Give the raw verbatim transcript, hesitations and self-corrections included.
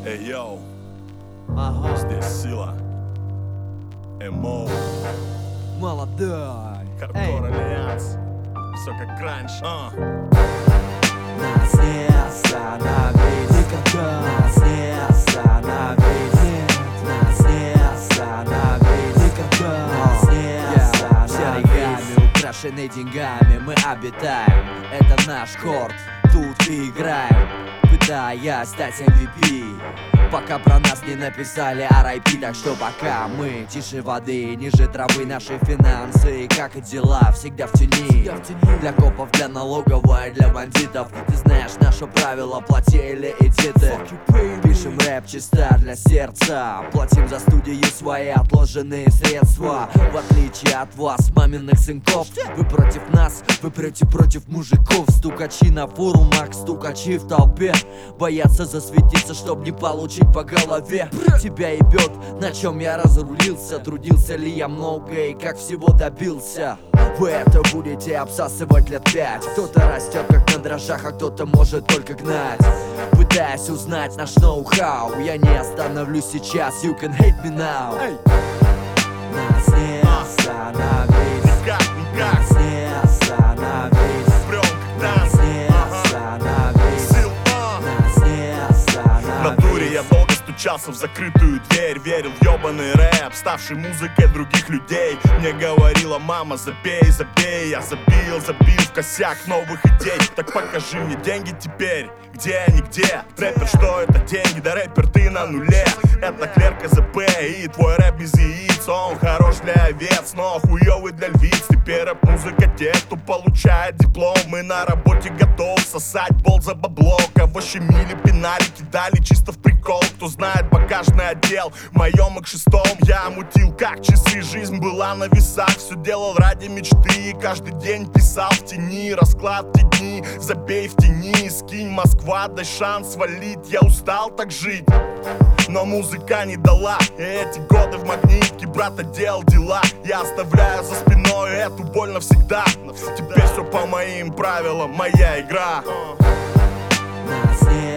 Эй, йоу, Ага, здесь сила. Эмо, молодой. Эй, хардкор альянс. Все как раньше. А. нас не остановить никогда. Нас не остановить. Нет, нас не остановить никогда. Нас не остановить. Серыми, украшены деньгами, мы обитаем. Это наш хорд, тут и играем, пытаясь стать эм ви пи. Пока про нас не написали ар ай пи, так что пока мы тише воды, ниже травы, наши финансы, как и дела, всегда в тени. Для копов, для налоговой, для бандитов. Ты знаешь наше правило, плати или иди ты. Пишем рэп чисто для сердца, платим за студию свои отложенные средства. В отличие от вас, маминых сынков, вы против нас, вы прете против мужиков. Стукачи на форумах, стукачи в толпе, боятся засветиться, чтоб не получить по голове. Тебя ебет, на чем я разрулился. Трудился ли я много и как всего добился. Вы это будете обсасывать лет пять. Кто-то растет как на дрожжах, а кто-то может только гнать, пытаясь узнать наш ноу-хау. Я не остановлюсь сейчас, you can hate me now. Нас не остановить. Никак, никак. Нас не остановить. Прям как Нас танк. не остановить. Сил, а. Нас не В натуре я остановить. долго стучался в закрытую дверь, верил в ёбаный рэп, ставший музыкой других людей. Мне говорила мама: забей, забей. Я забил, забил в косяк новых идей. Так покажи мне деньги теперь. Где они, где? Рэпер, что это деньги? Да рэпер, ты на нуле. Это клерк КЗП и твой рэп без яиц. Он хорош для овец, но хуёвый для львиц. Теперь рэп-музыка те, кто получает диплом. Мы на работе готов сосать болт за бабло. Кого щемили, пинали, кидали чисто в прикол. Кто знает багажный отдел в моем эк шесть. Я мутил как часы, жизнь была на весах. Все делал ради мечты и каждый день писал в тени. Расклад те дни, забей в тени. Скинь Москва, дай шанс свалить. Я устал так жить, но музыка не дала. И эти годы в магнитке, брат, делал дела. Я оставляю за спиной эту боль навсегда. Теперь все по моим правилам, моя игра. Нас не